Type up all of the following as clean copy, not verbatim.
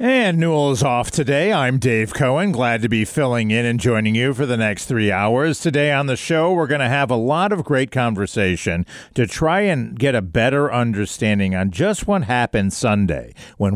And Newell is off today. I'm Dave Cohen. Glad to be filling in and joining you for the next 3 hours. Today on the show, we're going to have a lot of great conversation to try and get a better understanding on just what happened Sunday when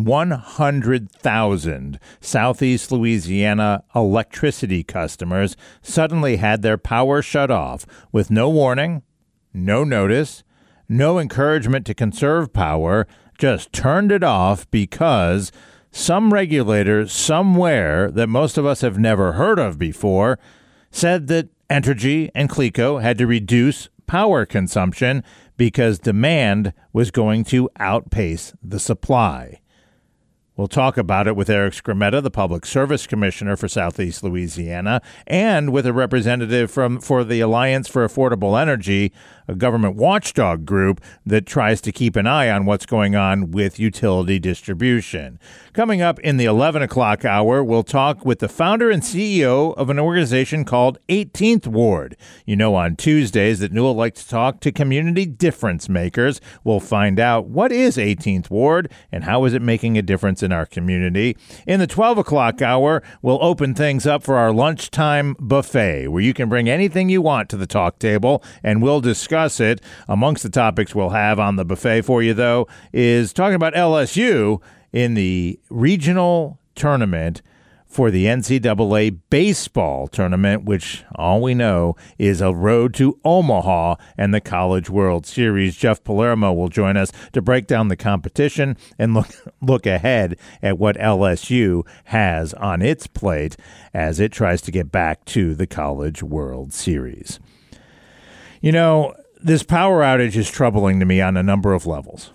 100,000 Southeast Louisiana electricity customers suddenly had their power shut off with no warning, no notice, no encouragement to conserve power, just turned it off because some regulator somewhere that most of us have never heard of before said that Entergy and CLECO had to reduce power consumption because demand was going to outpace the supply. We'll talk about it with Eric Skrmetta, the Public Service Commissioner for Southeast Louisiana, and with a representative for the Alliance for Affordable Energy, a government watchdog group that tries to keep an eye on what's going on with utility distribution. Coming up in the 11 o'clock hour, we'll talk with the founder and CEO of an organization called 18th Ward. You know, on Tuesdays that Newell likes to talk to community difference makers. We'll find out what is 18th Ward and how is it making a difference in our community. In the 12 o'clock hour, we'll open things up for our lunchtime buffet, where you can bring anything you want to the talk table, and we'll discuss it. Amongst the topics we'll have on the buffet for you, though, is talking about LSU in the regional tournament for the NCAA baseball tournament, which all we know is a road to Omaha and the College World Series. Jeff Palermo will join us to break down the competition and look ahead at what LSU has on its plate as it tries to get back to the College World Series. You know, this power outage is troubling to me on a number of levels.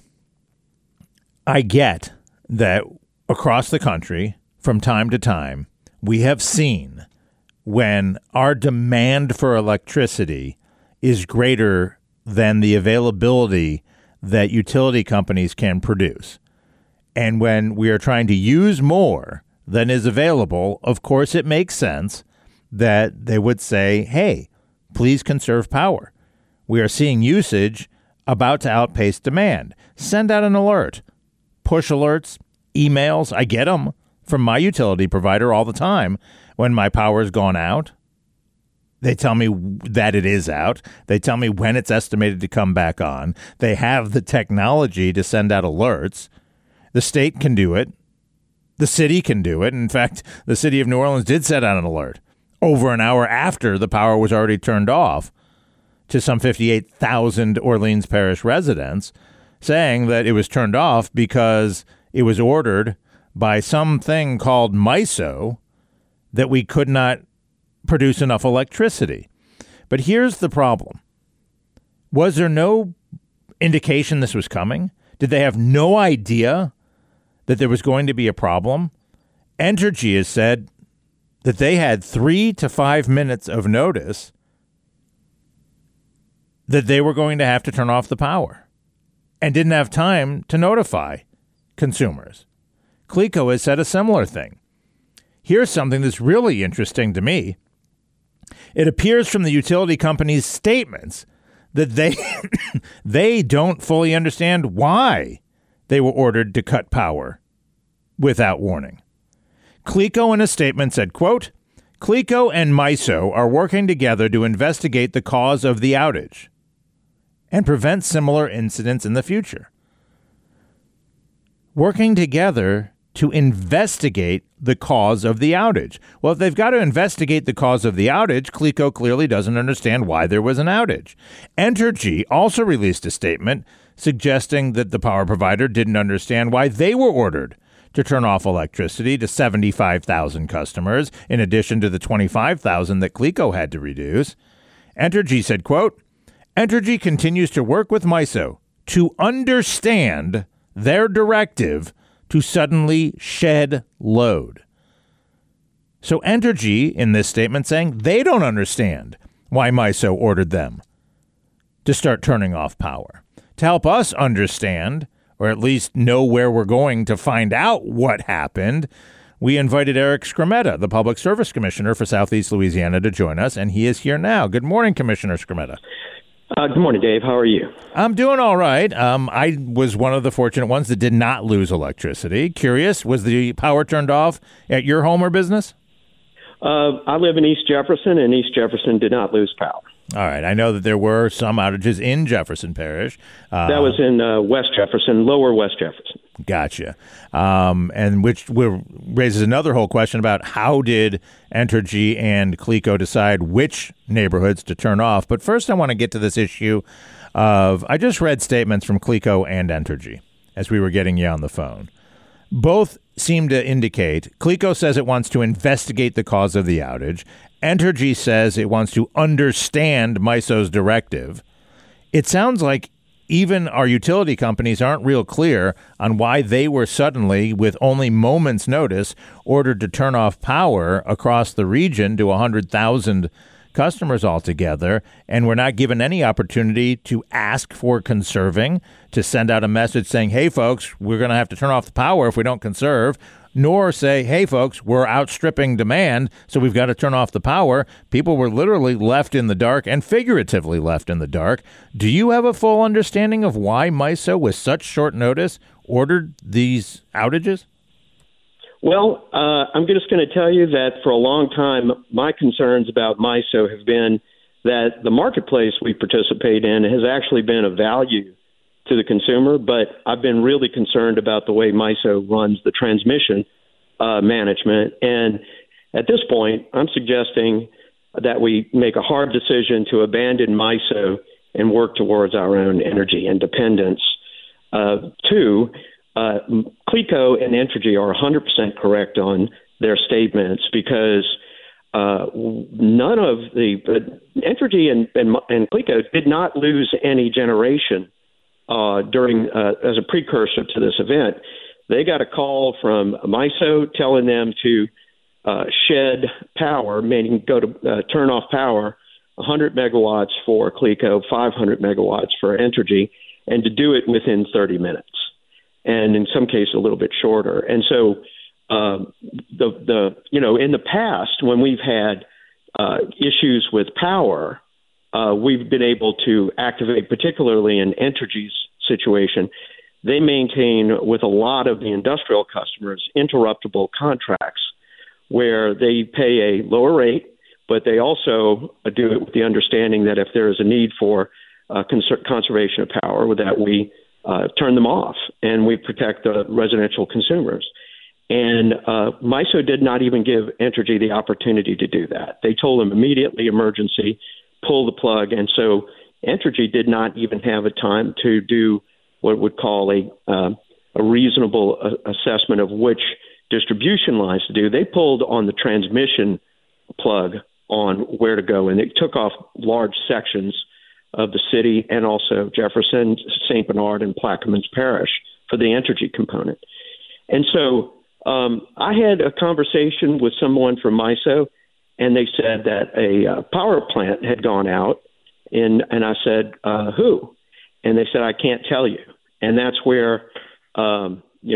I get that across the country, from time to time, we have seen when our demand for electricity is greater than the availability that utility companies can produce. And when we are trying to use more than is available, of course, it makes sense that they would say, hey, please conserve power. We are seeing usage about to outpace demand. Send out an alert. Push alerts, emails, I get them from my utility provider all the time when my power's gone out. They tell me that it is out. They tell me when it's estimated to come back on. They have the technology to send out alerts. The state can do it. The city can do it. In fact, the city of New Orleans did send out an alert over an hour after the power was already turned off to some 58,000 Orleans Parish residents, saying that it was turned off because it was ordered by something called MISO that we could not produce enough electricity. But here's the problem. Was there no indication this was coming? Did they have no idea that there was going to be a problem? Entergy has said that they had 3 to 5 minutes of notice that they were going to have to turn off the power and didn't have time to notify consumers. CLECO has said a similar thing. Here's something that's really interesting to me. It appears from the utility company's statements that they don't fully understand why they were ordered to cut power without warning. CLECO in a statement said, quote, CLECO and MISO are working together to investigate the cause of the outage and prevent similar incidents in the future. Working together to investigate the cause of the outage. Well, if they've got to investigate the cause of the outage, CLECO clearly doesn't understand why there was an outage. Entergy also released a statement suggesting that the power provider didn't understand why they were ordered to turn off electricity to 75,000 customers, in addition to the 25,000 that CLECO had to reduce. Entergy said, quote, Entergy continues to work with MISO to understand their directive to suddenly shed load. So Entergy, in this statement, saying they don't understand why MISO ordered them to start turning off power. To help us understand, or at least know where we're going to find out what happened, we invited Eric Skrmetta, the Public Service Commissioner for Southeast Louisiana, to join us, and he is here now. Good morning, Commissioner Skrmetta. Good morning, Dave. How are you? I'm doing all right. I was one of the fortunate ones that did not lose electricity. Curious, was the power turned off at your home or business? I live in East Jefferson, and East Jefferson did not lose power. All right. I know that there were some outages in Jefferson Parish. That was in West Jefferson, lower West Jefferson. Gotcha. And which raises another whole question about how did Entergy and CLECO decide which neighborhoods to turn off. But first, I want to get to this issue of, I just read statements from CLECO and Entergy as we were getting you on the phone. Both seem to indicate, CLECO says it wants to investigate the cause of the outage. Entergy says it wants to understand MISO's directive. It sounds like even our utility companies aren't real clear on why they were suddenly, with only moments' notice, ordered to turn off power across the region to 100,000 customers altogether, and we're not given any opportunity to ask for conserving, to send out a message saying, hey, folks, we're going to have to turn off the power if we don't conserve, nor say, hey, folks, we're outstripping demand, so we've got to turn off the power. People were literally left in the dark and figuratively left in the dark. Do you have a full understanding of why MISO, with such short notice, ordered these outages? Well, I'm just going to tell you that for a long time, my concerns about MISO have been that the marketplace we participate in has actually been of value to the consumer, but I've been really concerned about the way MISO runs the transmission management. And at this point, I'm suggesting that we make a hard decision to abandon MISO and work towards our own energy independence. Two, CLECO and Entergy are 100% correct on their statements because none of the Entergy and CLECO did not lose any generation during as a precursor to this event. They got a call from MISO telling them to shed power, meaning go to turn off power, 100 megawatts for CLECO, 500 megawatts for Entergy, and to do it within 30 minutes. And in some cases, a little bit shorter. And so, in the past, when we've had issues with power, we've been able to activate, particularly in Entergy's situation. They maintain with a lot of the industrial customers interruptible contracts where they pay a lower rate, but they also do it with the understanding that if there is a need for conservation of power, that we turn them off and we protect the residential consumers. And MISO did not even give Entergy the opportunity to do that. They told them immediately, emergency, pull the plug. And so Entergy did not even have a time to do what would call a reasonable assessment of which distribution lines to do. They pulled on the transmission plug on where to go, and it took off large sections of the city and also Jefferson, St. Bernard, and Plaquemines Parish for the Entergy component. And so I had a conversation with someone from MISO, and they said that a power plant had gone out, and I said, who? And they said, I can't tell you. And that's where, the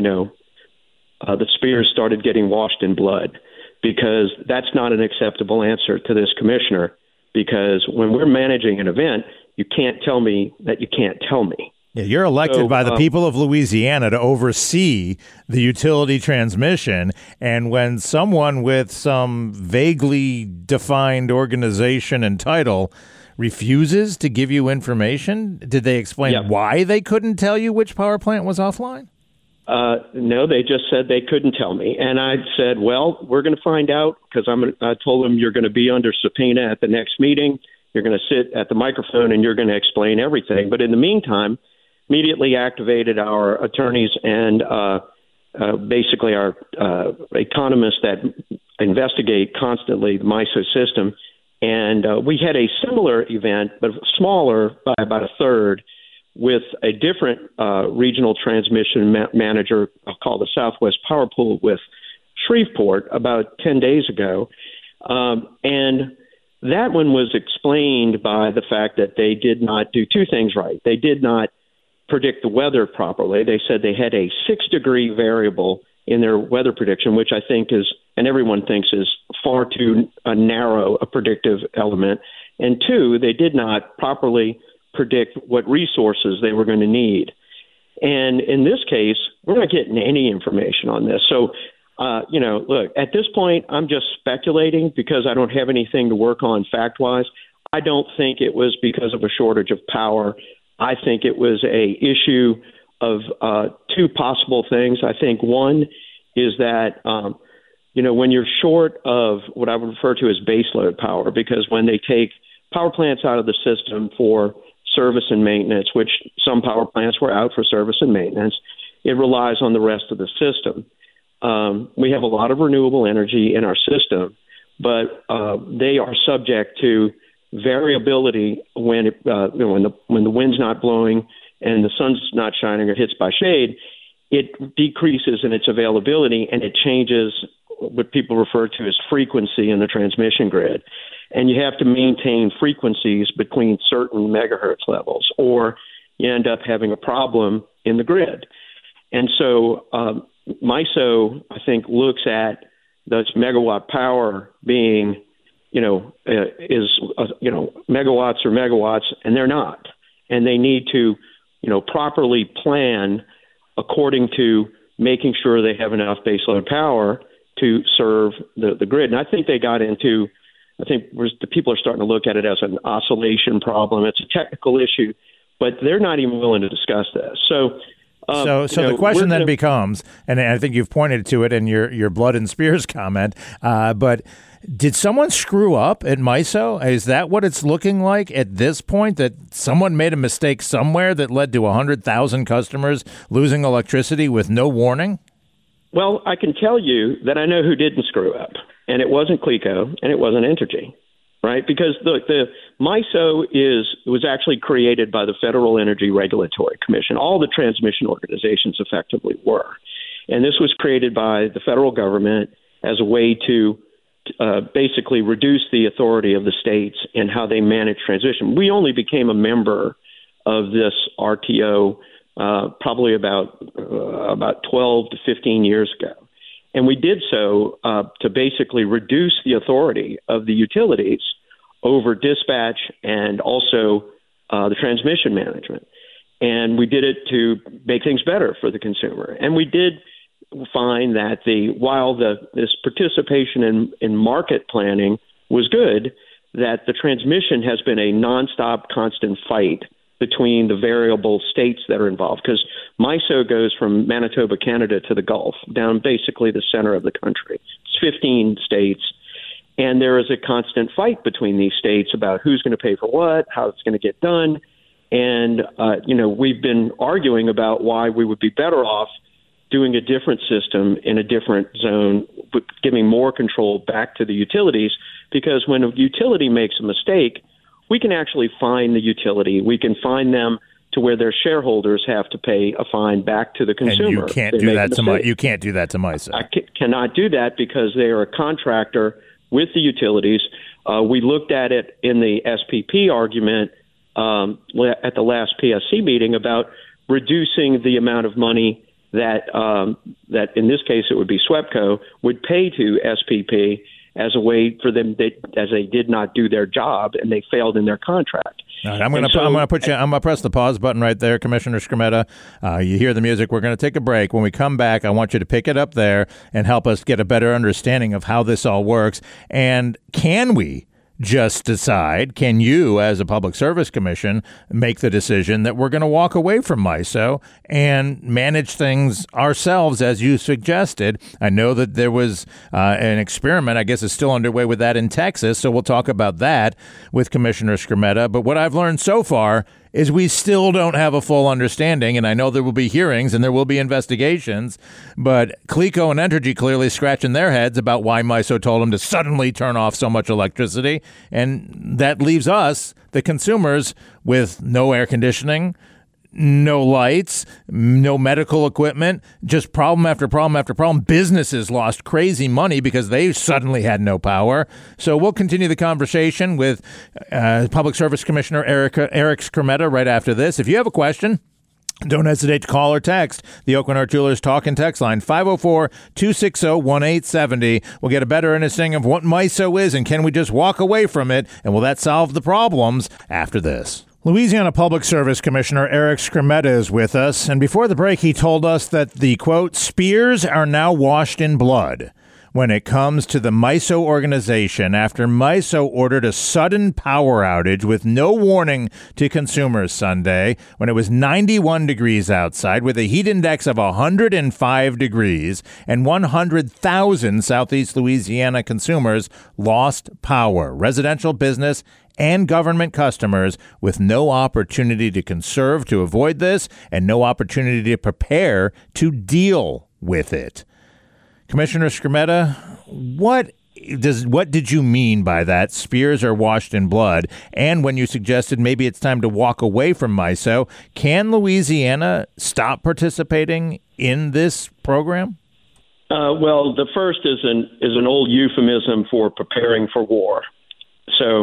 spears started getting washed in blood, because that's not an acceptable answer to this commissioner, because when we're managing an event, you can't tell me that you can't tell me. Yeah, you're elected by the people of Louisiana to oversee the utility transmission, and when someone with some vaguely defined organization and title refuses to give you information, did they explain why they couldn't tell you which power plant was offline? No, they just said they couldn't tell me. And I said, well, we're going to find out, because I told them you're going to be under subpoena at the next meeting. You're going to sit at the microphone and you're going to explain everything. But in the meantime, immediately activated our attorneys and basically our economists that investigate constantly the MISO system. And we had a similar event, but smaller by about a third, with a different regional transmission manager called the Southwest Power Pool with Shreveport about 10 days ago. And that one was explained by the fact that they did not do two things right. They did not predict the weather properly. They said they had a 6-degree variable in their weather prediction, which I think is, and everyone thinks is, far too narrow a predictive element. And two, they did not properly predict what resources they were going to need. And in this case, we're not getting any information on this. So, look, at this point, I'm just speculating because I don't have anything to work on fact-wise. I don't think it was because of a shortage of power. I think it was a issue of two possible things. I think one is that, when you're short of what I would refer to as baseload power, because when they take power plants out of the system for service and maintenance, which some power plants were out for service and maintenance, it relies on the rest of the system. We have a lot of renewable energy in our system, but they are subject to variability when the wind's not blowing and the sun's not shining or hits by shade. It decreases in its availability and it changes what people refer to as frequency in the transmission grid. And you have to maintain frequencies between certain megahertz levels, or you end up having a problem in the grid. And so MISO, I think, looks at this megawatt power being, megawatts or megawatts, and they're not. And they need to, properly plan according to making sure they have enough baseload power to serve the grid. And I think they got into, the people are starting to look at it as an oscillation problem. It's a technical issue, but they're not even willing to discuss this. So the question then becomes, and I think you've pointed to it in your Blood and Spears comment, but did someone screw up at MISO? Is that what it's looking like at this point, that someone made a mistake somewhere that led to 100,000 customers losing electricity with no warning? Well, I can tell you that I know who didn't screw up, and it wasn't CLECO, and it wasn't Entergy, right? Because the MISO was actually created by the Federal Energy Regulatory Commission. All the transmission organizations effectively were. And this was created by the federal government as a way to basically reduce the authority of the states in how they manage transmission. We only became a member of this RTO probably about 12 to 15 years ago. And we did so to basically reduce the authority of the utilities over dispatch and also the transmission management. And we did it to make things better for the consumer. And we did find that while this participation in market planning was good, that the transmission has been a nonstop, constant fight between the variable states that are involved, because MISO goes from Manitoba, Canada to the Gulf, down basically the center of the country. It's 15 states, and there is a constant fight between these states about who's going to pay for what, how it's going to get done. And, we've been arguing about why we would be better off doing a different system in a different zone, but giving more control back to the utilities, because when a utility makes a mistake, we can actually fine the utility. We can fine them to where their shareholders have to pay a fine back to the consumer. And you can't do that to MISO. You can't do that to MISO. I cannot do that because they are a contractor with the utilities. We looked at it in the SPP argument at the last PSC meeting about reducing the amount of money that in this case it would be SWEPCO would pay to SPP as a way for them, as they did not do their job and they failed in their contract. All right, I'm going to press the pause button right there, Commissioner Skrmetta. You hear the music. We're going to take a break. When we come back, I want you to pick it up there and help us get a better understanding of how this all works. And can we just decide, can you as a Public Service Commission make the decision that we're going to walk away from MISO and manage things ourselves as you suggested? I know that there was an experiment, I guess it's still underway with that in Texas, so we'll talk about that with Commissioner Skrmetta. But what I've learned so far is we still don't have a full understanding, and I know there will be hearings and there will be investigations, but CLECO and Entergy clearly scratching their heads about why MISO told them to suddenly turn off so much electricity, and that leaves us, the consumers, with no air conditioning, no lights, no medical equipment, just problem after problem after problem. Businesses lost crazy money because they suddenly had no power. So we'll continue the conversation with Public Service Commissioner Eric Skrmetta right after this. If you have a question, don't hesitate to call or text the Aucoin Hart Jewelers Talk and Text line, 504-260-1870. We'll get a better understanding of what MISO is and can we just walk away from it, and will that solve the problems after this? Louisiana Public Service Commissioner Eric Skrmetta is with us, and before the break he told us that the, quote, spears are now washed in blood when it comes to the MISO organization after MISO ordered a sudden power outage with no warning to consumers Sunday when it was 91 degrees outside with a heat index of 105 degrees, and 100,000 Southeast Louisiana consumers lost power, residential, business, and government customers, with no opportunity to conserve to avoid this and no opportunity to prepare to deal with it. Commissioner Skrmetta, what did you mean by that? Spears are washed in blood. And when you suggested maybe it's time to walk away from MISO, can Louisiana stop participating in this program? Well, the first is an old euphemism for preparing for war. So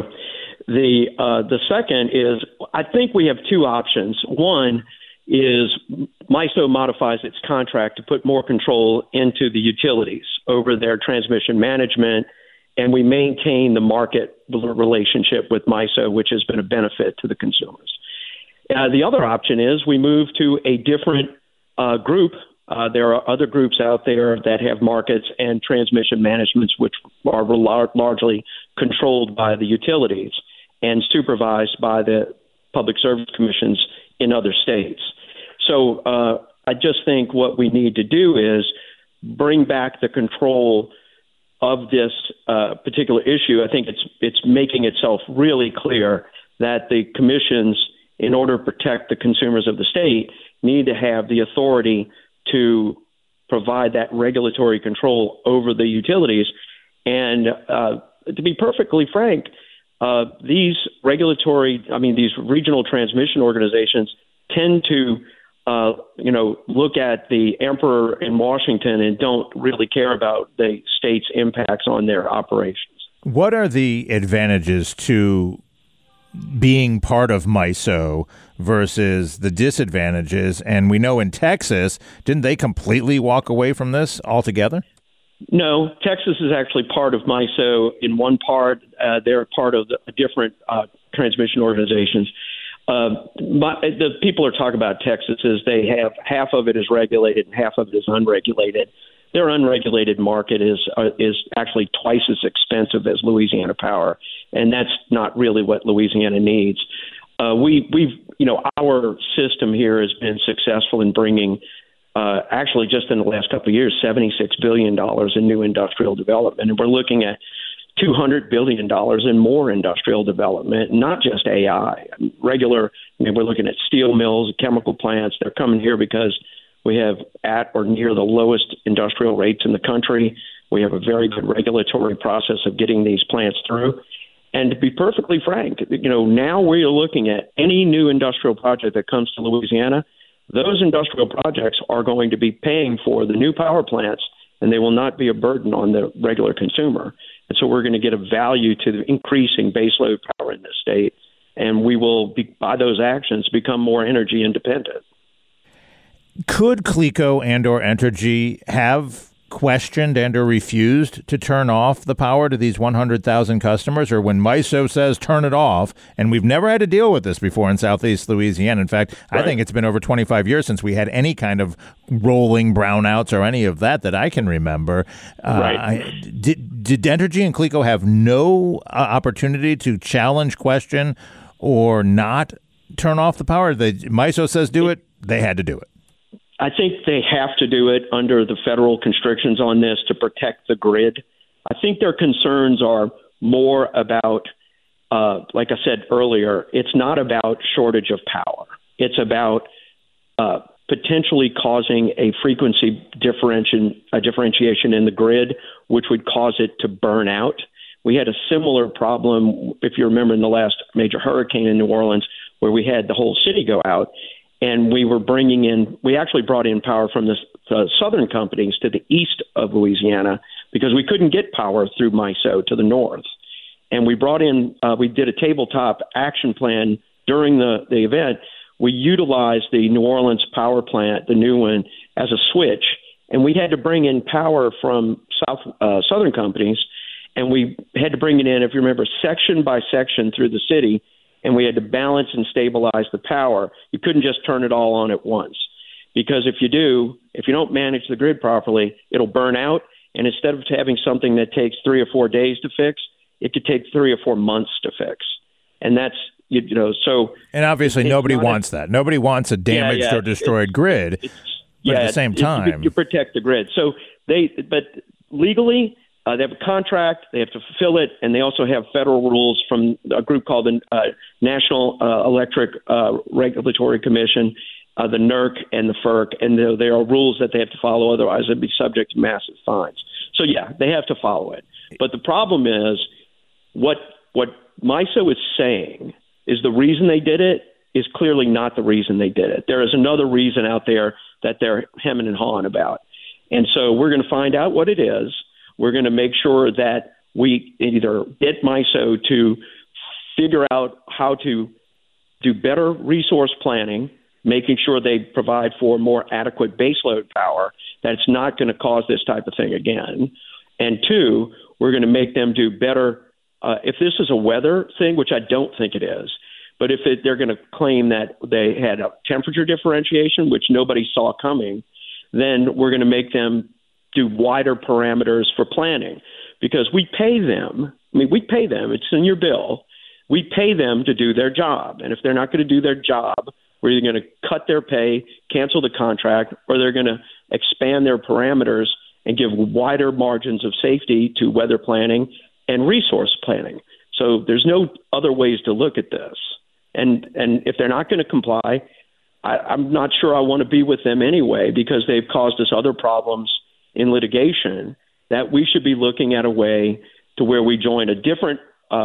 the second is, I think we have two options. One is MISO modifies its contract to put more control into the utilities over their transmission management, and we maintain the market relationship with MISO, which has been a benefit to the consumers. The other option is we move to a different group. There are other groups out there that have markets and transmission managements which are largely controlled by the utilities and supervised by the public service commissions in other states. So I just think what we need to do is bring back the control of this particular issue. I think it's making itself really clear that the commissions, in order to protect the consumers of the state, need to have the authority to provide that regulatory control over the utilities. And to be perfectly frank, these regional transmission organizations tend to, look at the emperor in Washington and don't really care about the state's impacts on their operations. What are the advantages to being part of MISO versus the disadvantages? And we know in Texas, didn't they completely walk away from this altogether? No, Texas is actually part of MISO. In one part, they're part of different transmission organizations. The people are talking about Texas is they have half of it is regulated and half of it is unregulated. Their unregulated market is actually twice as expensive as Louisiana Power, and that's not really what Louisiana needs. Our system here has been successful in bringing, actually just in the last couple of years, $76 billion in new industrial development, and we're looking at $200 billion in more industrial development, not just AI. We're looking at steel mills, chemical plants. They're coming here because we have at or near the lowest industrial rates in the country. We have a very good regulatory process of getting these plants through. And to be perfectly frank, now we're looking at any new industrial project that comes to Louisiana. Those industrial projects are going to be paying for the new power plants, and they will not be a burden on the regular consumer. And so we're going to get a value to the increasing baseload power in this state, and we will, by those actions, become more energy independent. Could CLECO and or Entergy have questioned and or refused to turn off the power to these 100,000 customers, or when MISO says turn it off? And we've never had to deal with this before in Southeast Louisiana. In fact, right. I think it's been over 25 years since we had any kind of rolling brownouts or any of that I can remember. Right. Did Entergy and CLECO have no opportunity to challenge, question, or not turn off the power? MISO says do it, they had to do it. I think they have to do it under the federal constrictions on this to protect the grid. I think their concerns are more about, like I said earlier, it's not about shortage of power. It's about potentially causing a frequency differentiation in the grid, which would cause it to burn out. We had a similar problem, if you remember, in the last major hurricane in New Orleans, where we had the whole city go out. And we actually brought in power from the southern companies to the east of Louisiana because we couldn't get power through MISO to the north. And we did a tabletop action plan during the event. We utilized the New Orleans power plant, the new one, as a switch. And we had to bring in power from southern companies. And we had to bring it in, if you remember, section by section through the city. and we had to balance and stabilize the power. You couldn't just turn it all on at once, because if you don't manage the grid properly, it'll burn out. And instead of having something that takes 3 or 4 days to fix, it could take 3 or 4 months to fix. And that's, so. And obviously nobody wants that. Nobody wants a damaged or destroyed grid. But at the same time, you protect the grid. So but legally, they have a contract, they have to fulfill it, and they also have federal rules from a group called the National Electric Regulatory Commission, the NERC and the FERC, and there are rules that they have to follow, otherwise they'd be subject to massive fines. So yeah, they have to follow it. But the problem is, what MISO is saying is the reason they did it is clearly not the reason they did it. There is another reason out there that they're hemming and hawing about. And so we're going to find out what it is. We're going to make sure that we either get MISO to figure out how to do better resource planning, making sure they provide for more adequate baseload power, that it's not going to cause this type of thing again. And two, we're going to make them do better. If this is a weather thing, which I don't think it is, but if they're going to claim that they had a temperature differentiation, which nobody saw coming, then we're going to make them do wider parameters for planning, because we pay them. I mean, we pay them. It's in your bill. We pay them to do their job. And if they're not going to do their job, we're either going to cut their pay, cancel the contract, or they're going to expand their parameters and give wider margins of safety to weather planning and resource planning. So there's no other ways to look at this. And if they're not going to comply, I'm not sure I want to be with them anyway, because they've caused us other problems in litigation, that we should be looking at a way to where we join a different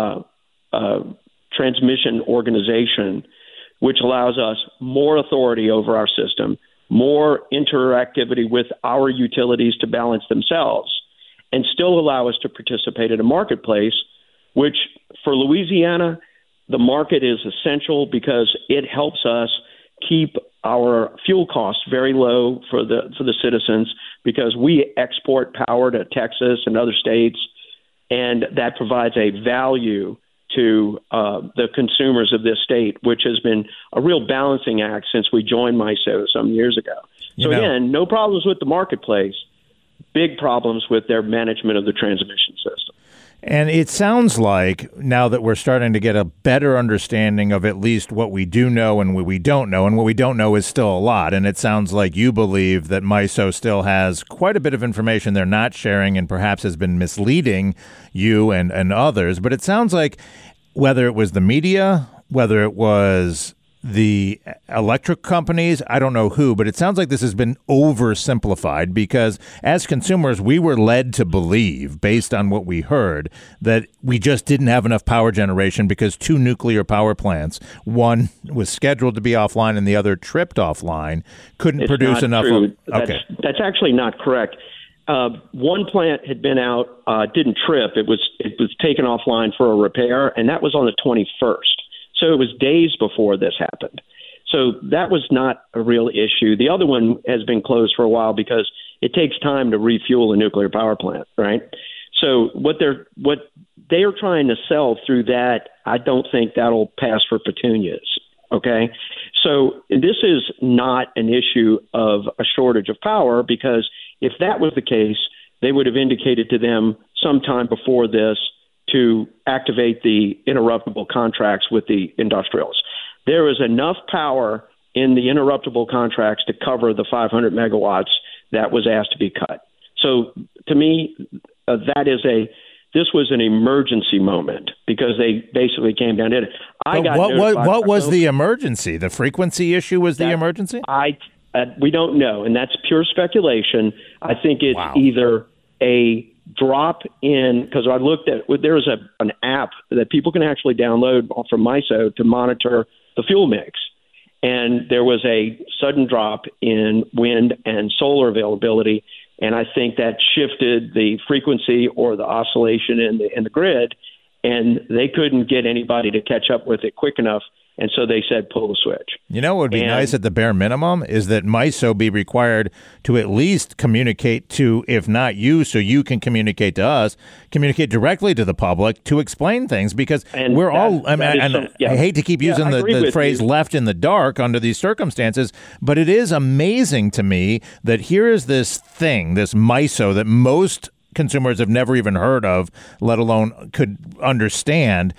transmission organization, which allows us more authority over our system, more interactivity with our utilities to balance themselves, and still allow us to participate in a marketplace, which for Louisiana, the market is essential because it helps us keep our fuel costs very low for the citizens, because we export power to Texas and other states, and that provides a value to the consumers of this state, which has been a real balancing act since we joined MISO some years ago. So again, no problems with the marketplace, big problems with their management of the transmission system. And it sounds like now that we're starting to get a better understanding of at least what we do know and what we don't know, and what we don't know is still a lot. And it sounds like you believe that MISO still has quite a bit of information they're not sharing and perhaps has been misleading you and others. But it sounds like whether it was the media, whether it was the electric companies, I don't know who, but it sounds like this has been oversimplified, because as consumers, we were led to believe, based on what we heard, that we just didn't have enough power generation because 2 nuclear power plants, one was scheduled to be offline and the other tripped offline, couldn't produce enough. Okay. That's actually not correct. One plant had been out, didn't trip. It was taken offline for a repair, and that was on the 21st. So it was days before this happened. So that was not a real issue. The other one has been closed for a while because it takes time to refuel a nuclear power plant, right? So what they are trying to sell through that, I don't think that'll pass for petunias, okay? So this is not an issue of a shortage of power, because if that was the case, they would have indicated to them sometime before this to activate the interruptible contracts with the industrials. There is enough power in the interruptible contracts to cover the 500 megawatts that was asked to be cut. So to me, this was an emergency moment, because they basically came down to it. What was the emergency? The frequency issue was the emergency? We don't know, and that's pure speculation. I think it's either a drop in, because I looked at, there's an app that people can actually download from MISO to monitor the fuel mix. And there was a sudden drop in wind and solar availability. And I think that shifted the frequency or the oscillation in the grid, and they couldn't get anybody to catch up with it quick enough And so they said, pull the switch. You know what would be nice at the bare minimum is that MISO be required to at least communicate to, if not you, so you can communicate to us, communicate directly to the public to explain things, because we're all, I hate to keep using the phrase left in the dark under these circumstances, but it is amazing to me that here is this thing, this MISO that most consumers have never even heard of, let alone could understand,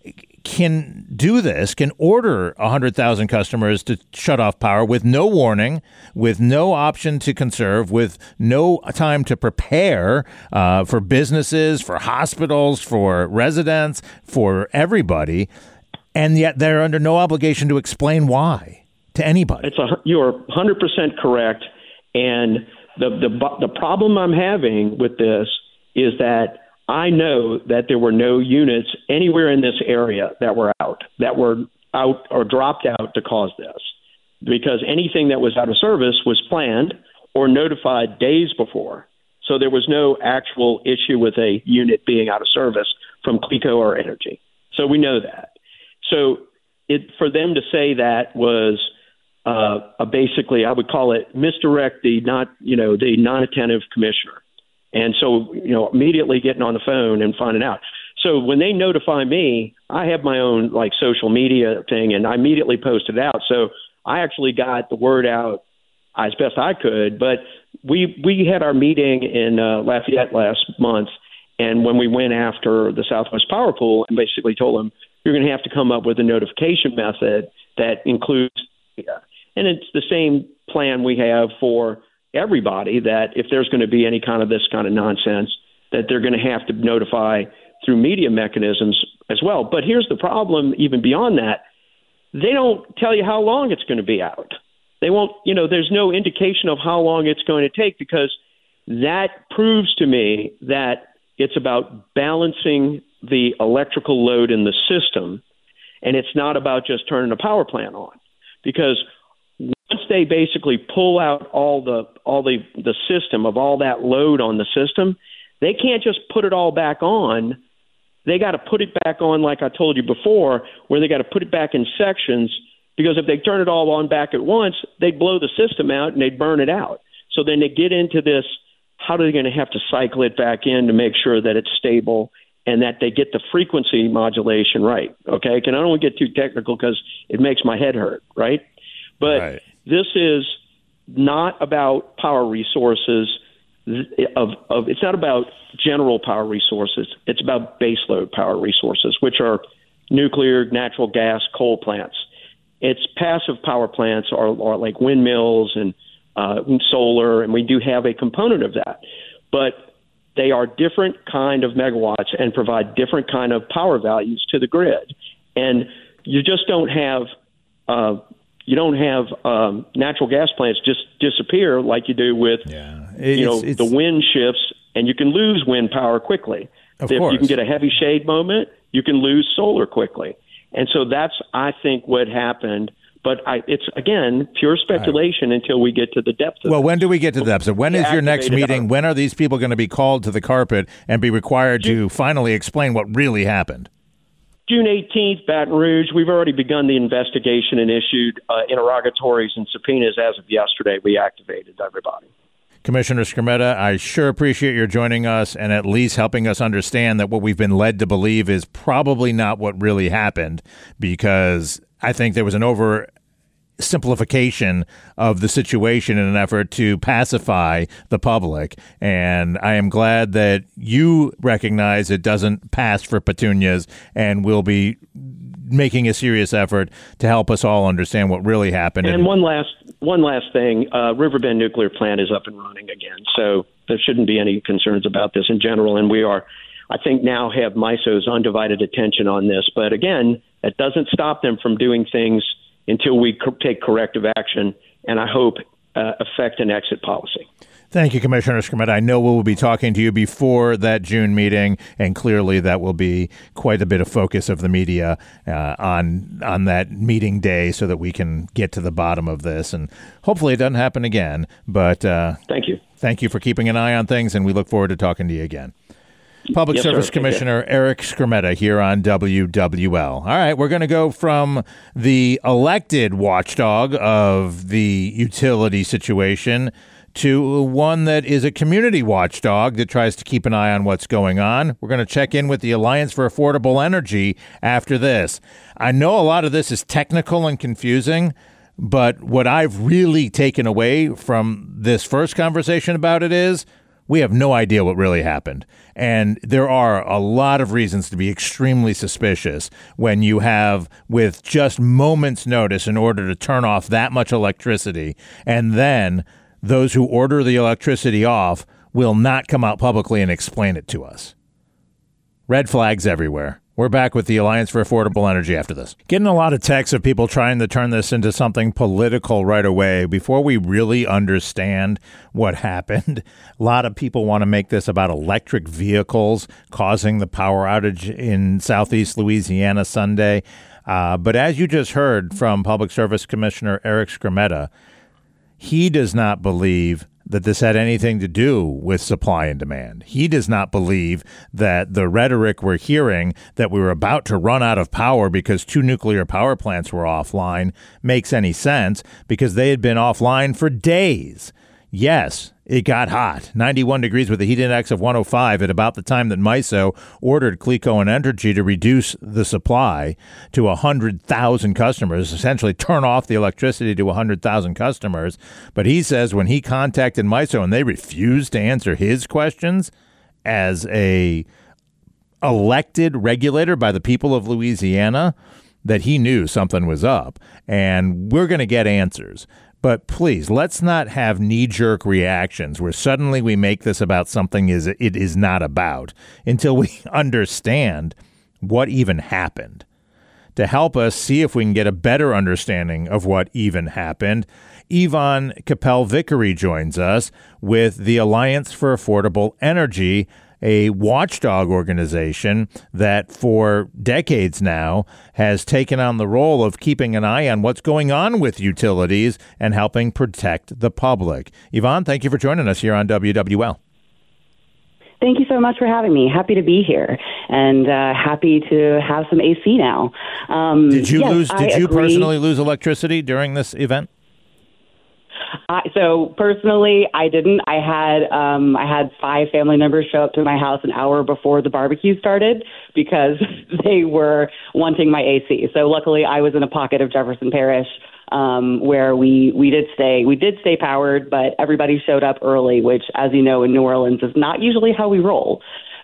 can do this, can order 100,000 customers to shut off power with no warning, with no option to conserve, with no time to prepare for businesses, for hospitals, for residents, for everybody. And yet they're under no obligation to explain why to anybody. You are 100% correct. And the problem I'm having with this is that I know that there were no units anywhere in this area that were out or dropped out to cause this, because anything that was out of service was planned or notified days before. So there was no actual issue with a unit being out of service from CLECO or Energy. So we know that. So for them to say that was basically, I would call it misdirect the non-attentive commissioner. And so, immediately getting on the phone and finding out. So when they notify me, I have my own social media thing, and I immediately posted it out. So I actually got the word out as best I could. But we had our meeting in Lafayette last month, and when we went after the Southwest Power Pool and basically told them, you're going to have to come up with a notification method that includes data. And it's the same plan we have for everybody, that if there's going to be any kind of this kind of nonsense, that they're going to have to notify through media mechanisms as well. But here's the problem, even beyond that, they don't tell you how long it's going to be out. They won't, there's no indication of how long it's going to take, because that proves to me that it's about balancing the electrical load in the system, and it's not about just turning a power plant on. Because once they basically pull out all the system of all that load on the system, they can't just put it all back on. They got to put it back on, like I told you before, where they got to put it back in sections, because if they turn it all on back at once, they'd blow the system out and they'd burn it out. So then they get into this, how are they going to have to cycle it back in to make sure that it's stable and that they get the frequency modulation right, okay? I don't want to get too technical because it makes my head hurt, right? But This is not about power resources. It's not about general power resources. It's about baseload power resources, which are nuclear, natural gas, coal plants. Its passive power plants are like windmills and solar, and we do have a component of that. But they are different kind of megawatts and provide different kind of power values to the grid. And you just don't have natural gas plants just disappear like you do with the wind shifts, and you can lose wind power quickly. If you can get a heavy shade moment, you can lose solar quickly. And so that's, I think, what happened. But it's, again, pure speculation until we get to the depth of it. Well, when do we get to the depths? When is your next meeting? When are these people going to be called to the carpet and be required to finally explain what really happened? June 18th, Baton Rouge. We've already begun the investigation and issued interrogatories and subpoenas as of yesterday. We activated everybody. Commissioner Skrmetta, I sure appreciate your joining us and at least helping us understand that what we've been led to believe is probably not what really happened, because I think there was an oversimplification of the situation in an effort to pacify the public. And I am glad that you recognize it doesn't pass for petunias and will be making a serious effort to help us all understand what really happened. And one last thing, Riverbend Nuclear Plant is up and running again. So there shouldn't be any concerns about this in general. And we are, I think, now have MISO's undivided attention on this. But again, that doesn't stop them from doing things until we take corrective action, and I hope affect an exit policy. Thank you, Commissioner Skrmetta. I know we'll be talking to you before that June meeting, and clearly that will be quite a bit of focus of the media on that meeting day, so that we can get to the bottom of this, and hopefully it doesn't happen again. But thank you. Thank you for keeping an eye on things, and we look forward to talking to you again. Public Yes, Service sir. Commissioner Eric Skrmetta here on WWL. All right, we're going to go from the elected watchdog of the utility situation to one that is a community watchdog that tries to keep an eye on what's going on. We're going to check in with the Alliance for Affordable Energy after this. I know a lot of this is technical and confusing, but what I've really taken away from this first conversation about it is we have no idea what really happened. And there are a lot of reasons to be extremely suspicious when you have, with just moments' notice in order to turn off that much electricity, and then those who order the electricity off will not come out publicly and explain it to us. Red flags everywhere. We're back with the Alliance for Affordable Energy after this. Getting a lot of texts of people trying to turn this into something political right away before we really understand what happened. A lot of people want to make this about electric vehicles causing the power outage in southeast Louisiana Sunday. But as you just heard from Public Service Commissioner Eric Skrmetta, he does not believe that this had anything to do with supply and demand. He does not believe that the rhetoric we're hearing that we were about to run out of power because 2 nuclear power plants were offline makes any sense, because they had been offline for days. Yes, it got hot, 91 degrees with a heat index of 105 at about the time that MISO ordered CLECO and Entergy to reduce the supply to 100,000 customers, essentially turn off the electricity to 100,000 customers. But he says when he contacted MISO and they refused to answer his questions as a elected regulator by the people of Louisiana, that he knew something was up. And we're going to get answers. But please, let's not have knee-jerk reactions where suddenly we make this about something it is not about until we understand what even happened. To help us see if we can get a better understanding of what even happened, Yvonne Capel-Vickery joins us with the Alliance for Affordable Energy, a watchdog organization that for decades now has taken on the role of keeping an eye on what's going on with utilities and helping protect the public. Yvonne, thank you for joining us here on WWL. Thank you so much for having me. Happy to be here, and happy to have some AC now. Did you personally lose electricity during this event? So personally, I didn't. I had 5 family members show up to my house an hour before the barbecue started because they were wanting my AC. So luckily, I was in a pocket of Jefferson Parish where we did stay powered, but everybody showed up early, which, as you know, in New Orleans is not usually how we roll.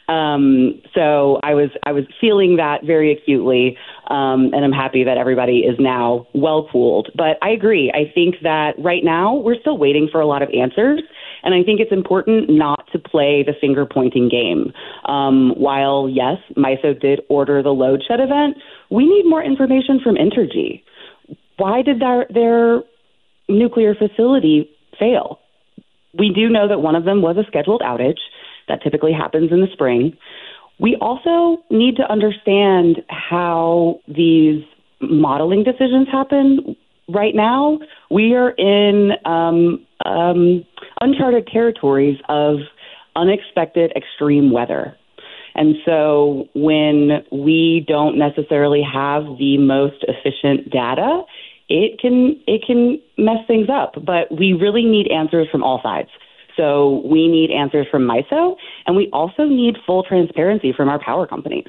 So I was feeling that very acutely, and I'm happy that everybody is now well cooled. But I agree. I think that right now we're still waiting for a lot of answers, and I think it's important not to play the finger pointing game. While yes, MISO did order the load shed event, we need more information from Entergy. Why did their nuclear facility fail? We do know that one of them was a scheduled outage. That typically happens in the spring. We also need to understand how these modeling decisions happen. Right now, we are in uncharted territories of unexpected extreme weather. And so when we don't necessarily have the most efficient data, it can mess things up. But we really need answers from all sides. So we need answers from MISO, and we also need full transparency from our power companies.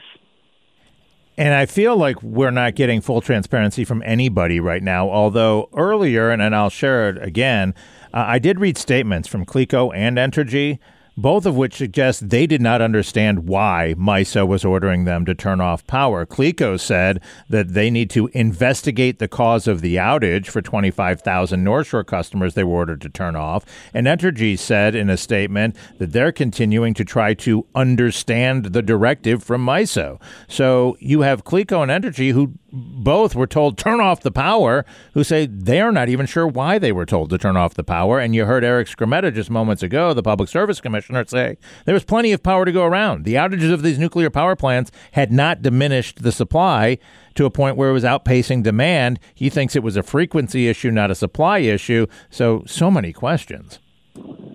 And I feel like we're not getting full transparency from anybody right now, although earlier, and I'll share it again, I did read statements from CLECO and Entergy, both of which suggest they did not understand why MISO was ordering them to turn off power. CLECO said that they need to investigate the cause of the outage for 25,000 North Shore customers they were ordered to turn off. And Entergy said in a statement that they're continuing to try to understand the directive from MISO. So you have CLECO and Entergy who both were told turn off the power, who say they're not even sure why they were told to turn off the power. And you heard Eric Skrmetta just moments ago, the Public Service Commissioner, say there was plenty of power to go around. The outages of these nuclear power plants had not diminished the supply to a point where it was outpacing demand. He thinks it was a frequency issue, not a supply issue. So many questions.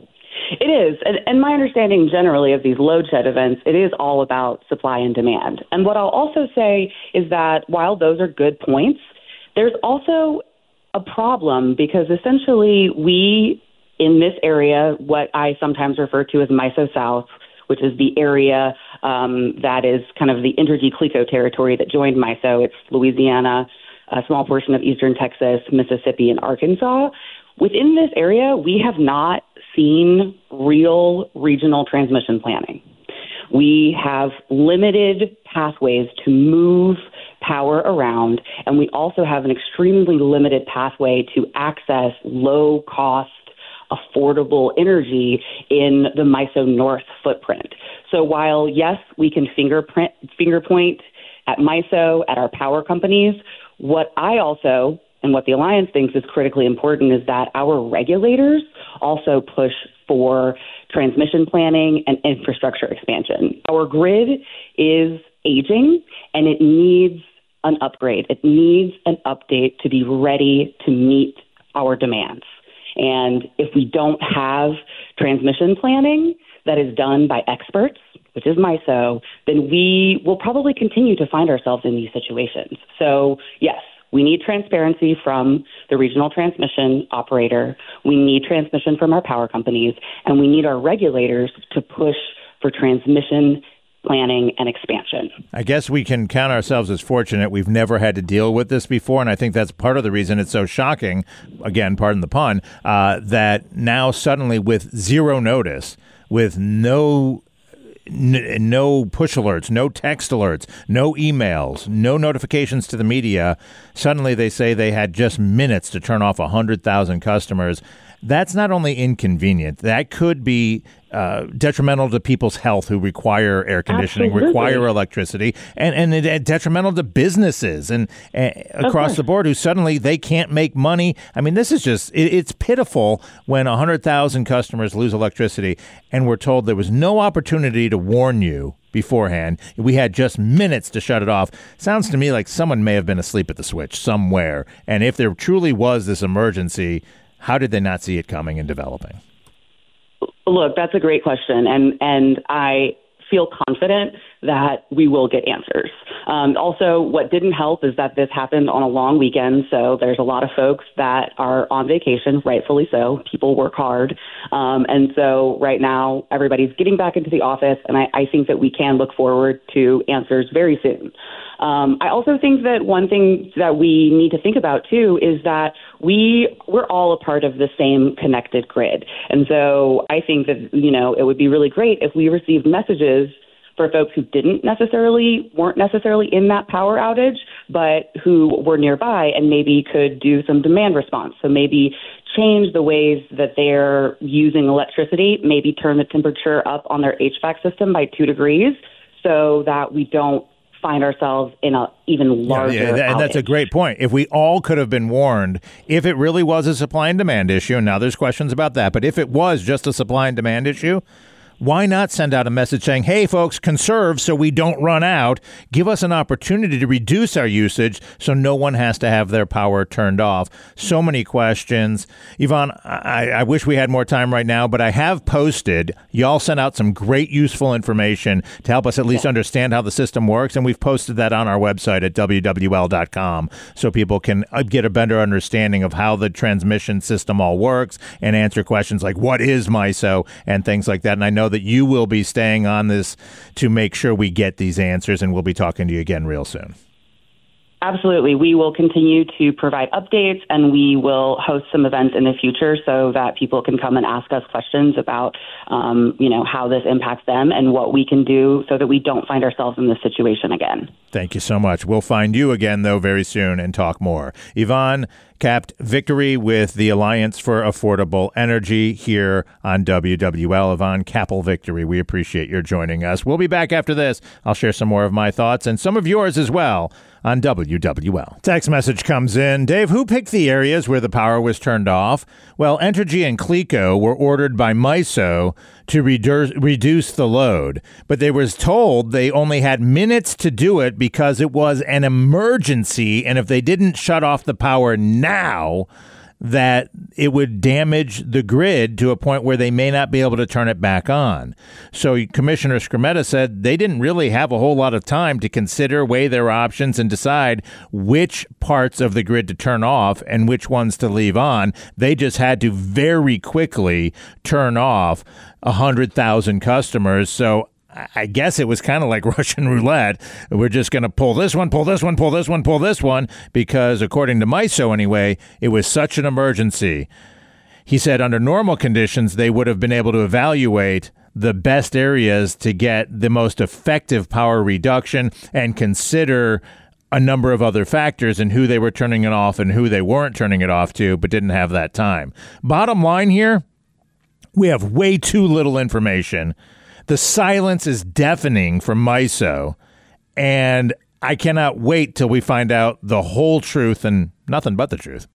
It is. And my understanding generally of these load shed events, it is all about supply and demand. And what I'll also say is that while those are good points, there's also a problem because essentially we, in this area, what I sometimes refer to as MISO South, which is the area that is kind of the Entergy-CLECO territory that joined MISO. It's Louisiana, a small portion of eastern Texas, Mississippi, and Arkansas. Within this area, we have not seen real regional transmission planning. We have limited pathways to move power around, and we also have an extremely limited pathway to access low-cost, affordable energy in the MISO North footprint. So while, yes, we can finger point at MISO, at our power companies, what I also, and what the Alliance thinks is critically important, is that our regulators also push for transmission planning and infrastructure expansion. Our grid is aging, and it needs an upgrade. It needs an update to be ready to meet our demands. And if we don't have transmission planning that is done by experts, which is MISO, then we will probably continue to find ourselves in these situations. So, yes, we need transparency from the regional transmission operator. We need transmission from our power companies, and we need our regulators to push for transmission planning and expansion. I guess we can count ourselves as fortunate. We've never had to deal with this before, and I think that's part of the reason it's so shocking, again, pardon the pun, that now suddenly with zero notice, with no push alerts, no text alerts, no emails, no notifications to the media, suddenly they say they had just minutes to turn off 100,000 customers. That's not only inconvenient, that could be detrimental to people's health who require air conditioning, Absolutely. require electricity, and detrimental to businesses and across the board who suddenly they can't make money. I mean, this is just, it's pitiful when 100,000 customers lose electricity and we're told there was no opportunity to warn you beforehand. We had just minutes to shut it off. Sounds to me like someone may have been asleep at the switch somewhere. And if there truly was this emergency, how did they not see it coming and developing? Look, that's a great question, and I feel confident that we will get answers. Also, what didn't help is that this happened on a long weekend, so there's a lot of folks that are on vacation, rightfully so. People work hard, and so right now everybody's getting back into the office, and I think that we can look forward to answers very soon. I also think that one thing that we need to think about, too, is that we're all a part of the same connected grid. And so I think that, it would be really great if we received messages for folks who weren't necessarily in that power outage, but who were nearby and maybe could do some demand response. So maybe change the ways that they're using electricity, maybe turn the temperature up on their HVAC system by 2 degrees so that we don't find ourselves in an even larger and that's a great point. If we all could have been warned, if it really was a supply and demand issue, and now there's questions about that, but if it was just a supply and demand issue, why not send out a message saying, hey, folks, conserve so we don't run out. Give us an opportunity to reduce our usage so no one has to have their power turned off. So many questions. Yvonne, I wish we had more time right now, but I have posted. Y'all sent out some great useful information to help us at least understand how the system works, and we've posted that on our website at WWL.com so people can get a better understanding of how the transmission system all works and answer questions like what is MISO and things like that. And I know that you will be staying on this to make sure we get these answers, and we'll be talking to you again real soon. Absolutely. We will continue to provide updates, and we will host some events in the future so that people can come and ask us questions about, how this impacts them and what we can do so that we don't find ourselves in this situation again. Thank you so much. We'll find you again, though, very soon and talk more. Yvonne capped victory with the Alliance for Affordable Energy here on WWL. Yvonne Capel victory. We appreciate your joining us. We'll be back after this. I'll share some more of my thoughts and some of yours as well on WWL. Text message comes in. Dave, who picked the areas where the power was turned off? Well, Entergy and CLECO were ordered by MISO to reduce the load, but they was told they only had minutes to do it because it was an emergency, and if they didn't shut off the power now, that it would damage the grid to a point where they may not be able to turn it back on. So Commissioner Skrmetta said they didn't really have a whole lot of time to consider, weigh their options, and decide which parts of the grid to turn off and which ones to leave on. They just had to very quickly turn off 100,000 customers. So I guess it was kind of like Russian roulette. We're just going to pull this one, pull this one, pull this one, pull this one, because according to MISO anyway, it was such an emergency. He said under normal conditions, they would have been able to evaluate the best areas to get the most effective power reduction and consider a number of other factors and who they were turning it off and who they weren't turning it off to, but didn't have that time. Bottom line here, we have way too little information. The silence is deafening from MISO, and I cannot wait till we find out the whole truth and nothing but the truth.